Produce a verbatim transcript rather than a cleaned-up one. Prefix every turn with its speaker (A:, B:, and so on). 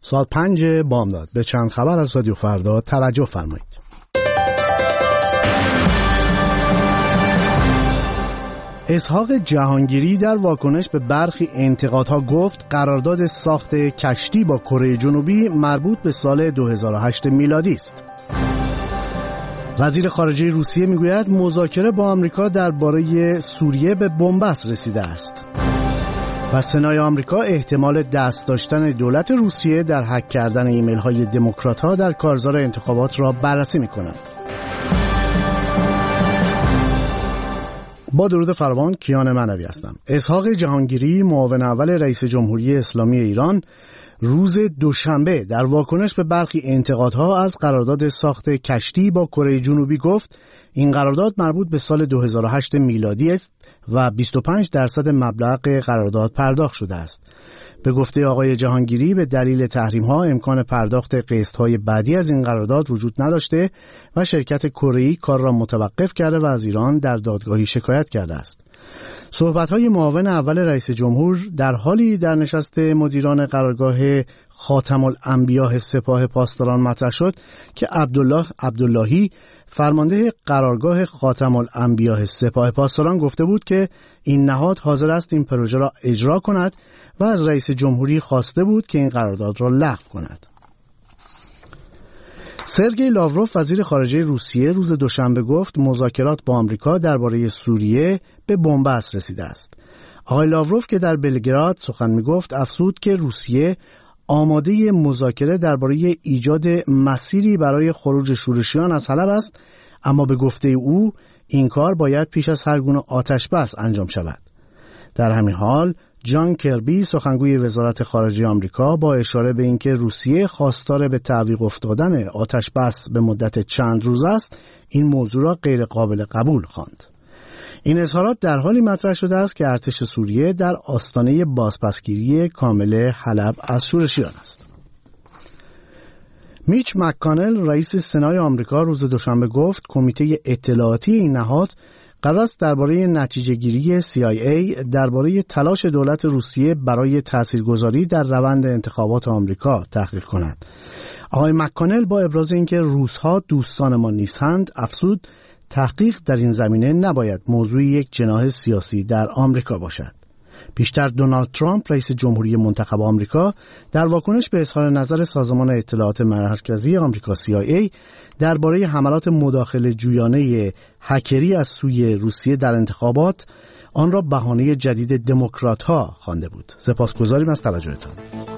A: ساعت پنج بامداد به چند خبر از رادیو فردا توجه فرمایید. اسحاق جهانگیری در واکنش به برخی انتقادها گفت قرارداد ساخت کشتی با کره جنوبی مربوط به سال دو هزار و هشت میلادی است. وزیر خارجه روسیه میگوید مذاکره با آمریکا درباره سوریه به بنبست رسیده است. و سنای آمریکا احتمال دست داشتن دولت روسیه در هک کردن ایمیل های دموکرات ها در کارزار انتخابات را بررسی می کند. با درود فراوان، کیان معنوی هستم. اسحاق جهانگیری معاون اول رئیس جمهوری اسلامی ایران روز دوشنبه در واکنش به برخی انتقادها از قرارداد ساخت کشتی با کره جنوبی گفت این قرارداد مربوط به سال دو هزار و هشت میلادی است و بیست و پنج درصد مبلغ قرارداد پرداخت شده است. به گفته آقای جهانگیری به دلیل تحریم‌ها امکان پرداخت قسط‌های بعدی از این قرارداد وجود نداشته و شرکت کره‌ای کار را متوقف کرده و از ایران در دادگاهی شکایت کرده است. صحبت‌های معاون اول رئیس جمهور در حالی در نشست مدیران قرارگاه خاتم الانبیاء سپاه پاسداران مطرح شد که عبدالله عبداللهی فرمانده قرارگاه خاتم الانبیاء سپاه پاسداران گفته بود که این نهاد حاضر است این پروژه را اجرا کند و از رئیس جمهوری خواسته بود که این قرارداد را لغو کند. سرگئی لاوروف وزیر خارجه روسیه روز دوشنبه گفت مذاکرات با آمریکا درباره سوریه به بنبست رسیده است. آقای لاوروف که در بلگراد سخن می‌گفت افزود که روسیه آماده مذاکره درباره ایجاد مسیری برای خروج شورشیان از حلب است، اما به گفته او این کار باید پیش از هر گونه آتش بس انجام شود. در همین حال جان کربی سخنگوی وزارت خارجه آمریکا با اشاره به اینکه روسیه خواستار به تعویق افتادن آتش بس به مدت چند روز است، این موضوع را غیر قابل قبول خواند. این اظهارات در حالی مطرح شده است که ارتش سوریه در آستانه بازپسگیری کامل حلب از شورشیان است. میچ مک‌کانل رئیس سنای آمریکا روز دوشنبه گفت کمیته اطلاعاتی این نهاد قرار است درباره نتیجه‌گیری سی آی ای درباره تلاش دولت روسیه برای تاثیرگذاری در روند انتخابات آمریکا تحقیق کند. آقای مک‌کانل با ابراز اینکه روس‌ها دوستان ما نیستند افزود تحقیق در این زمینه نباید موضوع یک جناح سیاسی در آمریکا باشد. پیشتر دونالد ترامپ رئیس جمهوری منتخب آمریکا در واکنش به اظهار نظر سازمان اطلاعات مرکزی آمریکا سی آی ای درباره حملات مداخله جویانه هکری از سوی روسیه در انتخابات آن را بهانه جدید دموکرات‌ها خوانده بود. سپاسگزاریم از توجهتان.